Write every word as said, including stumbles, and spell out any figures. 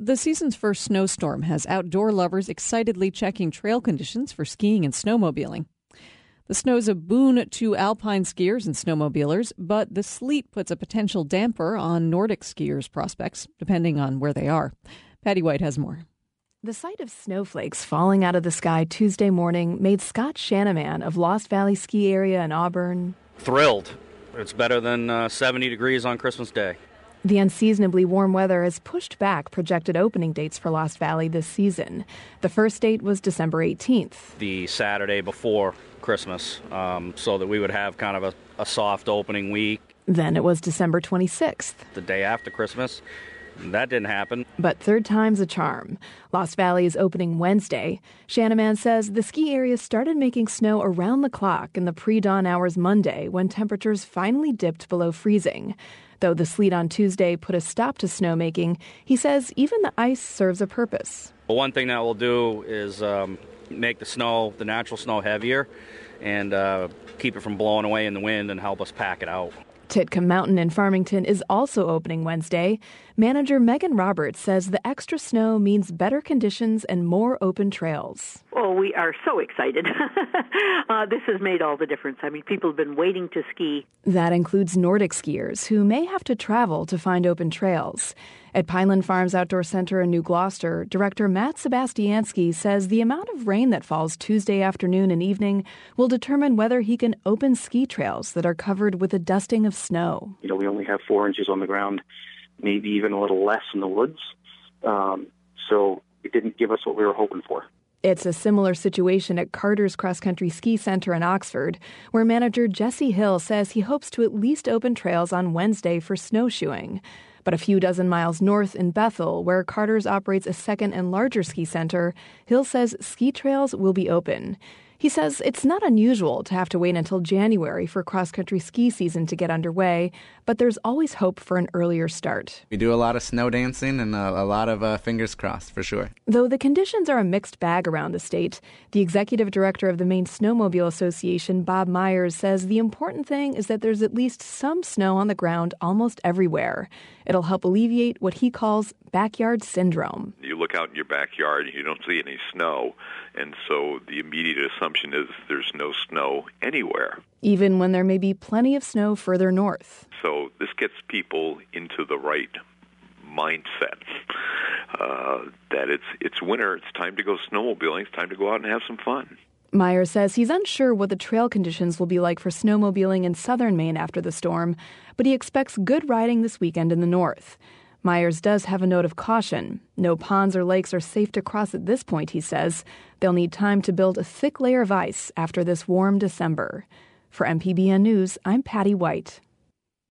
The season's first snowstorm has outdoor lovers excitedly checking trail conditions for skiing and snowmobiling. The snow's a boon to alpine skiers and snowmobilers, but the sleet puts a potential damper on Nordic skiers' prospects, depending on where they are. Patty White has more. The sight of snowflakes falling out of the sky Tuesday morning made Scott Shanaman of Lost Valley Ski Area in Auburn thrilled. It's better than uh, seventy degrees on Christmas Day. The unseasonably warm weather has pushed back projected opening dates for Lost Valley this season. The first date was December eighteenth. The Saturday before Christmas, um, so that we would have kind of a, a soft opening week. Then it was December twenty-sixth. The day after Christmas. That didn't happen. But third time's a charm. Lost Valley is opening Wednesday. Shanaman says the ski area started making snow around the clock in the pre-dawn hours Monday when temperatures finally dipped below freezing. Though the sleet on Tuesday put a stop to snowmaking, he says even the ice serves a purpose. Well, one thing that we'll do is um, make the snow, the natural snow, heavier and uh, keep it from blowing away in the wind and help us pack it out. Titcomb Mountain in Farmington is also opening Wednesday. Manager Megan Roberts says the extra snow means better conditions and more open trails. Oh, we are so excited. uh, this has made all the difference. I mean, people have been waiting to ski. That includes Nordic skiers who may have to travel to find open trails. At Pineland Farms Outdoor Center in New Gloucester, Director Matt Sebastiansky says the amount of rain that falls Tuesday afternoon and evening will determine whether he can open ski trails that are covered with a dusting of snow. You know, we only have four inches on the ground, maybe even a little less in the woods. Um, so it didn't give us what we were hoping for. It's a similar situation at Carter's Cross Country Ski Center in Oxford, where manager Jesse Hill says he hopes to at least open trails on Wednesday for snowshoeing. But a few dozen miles north in Bethel, where Carter's operates a second and larger ski center, Hill says ski trails will be open. He says it's not unusual to have to wait until January for cross-country ski season to get underway, but there's always hope for an earlier start. We do a lot of snow dancing and a, a lot of uh, fingers crossed, for sure. Though the conditions are a mixed bag around the state, the executive director of the Maine Snowmobile Association, Bob Myers, says the important thing is that there's at least some snow on the ground almost everywhere. It'll help alleviate what he calls backyard syndrome. You look out in your backyard and you don't see any snow, and so the immediate assumption is there's no snow anywhere. Even when there may be plenty of snow further north. So this gets people into the right mindset uh, that it's it's winter, it's time to go snowmobiling, it's time to go out and have some fun. Myers says he's unsure what the trail conditions will be like for snowmobiling in southern Maine after the storm, but he expects good riding this weekend in the north. Myers does have a note of caution. No ponds or lakes are safe to cross at this point, he says. They'll need time to build a thick layer of ice after this warm December. For M P B N News, I'm Patty White.